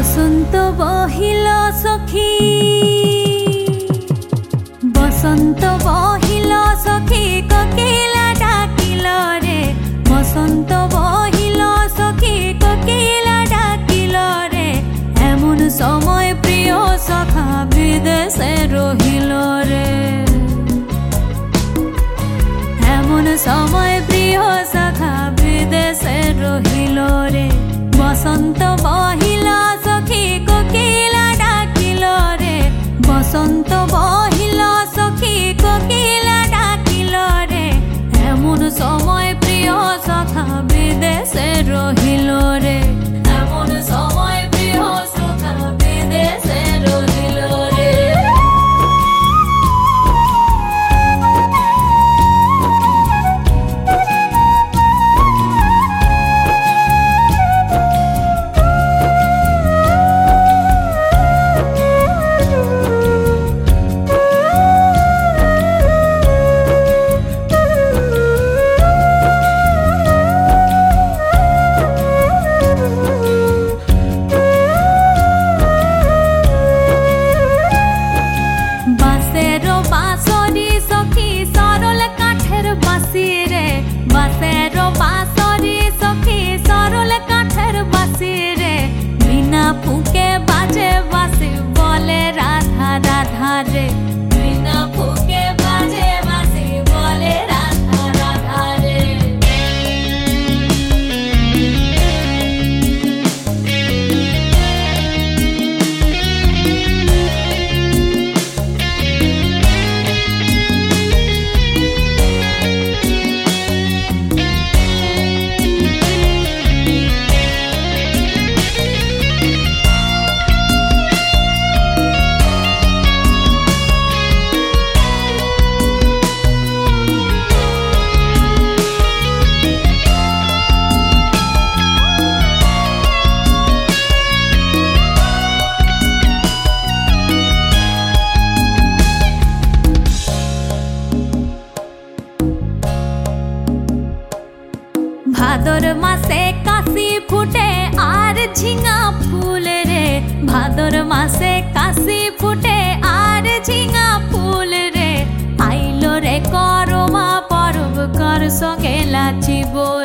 বসন্ত বহিল সখী, বসন্ত বহিল সখী, কোকিলা ডাকিল রে। বসন্ত বহিল সখী, কোকিলা ডাকিল রে। এমন সময় প্রিয় সখা বিদেশে রহিল রে। এমন সময় প্রিয় সখা বিদেশে রহিল রে। বসন্ত বহিল সখী, কোকিলা ডাকিল রে। বসন্ত বহিল সখী, কোকিলা ডাকিল রে। এমন সময় প্রিয় সখা বিদেশে রহিল রে। এমন সময় প্রিয় সখা বিদেশে রহিল রে। বাঁশেরও বাঁশরি সখী সরল কাঠের বাঁশি রে। বিনা ফুঁকে বাজে বাঁশি বলে রাধা রাধা রে। বিনা ফুঁকে বাজে বাঁশি বলে রাধা রাধা রে। ভাদর মাসে কাশি ফুটে আর ঝিঙা ফুল রে। ভাদর মাসে কাশি ফুটে আর ঝিঙা ফুল রে। আইলো রে করমা পরব কর সঙ্গে লাচিব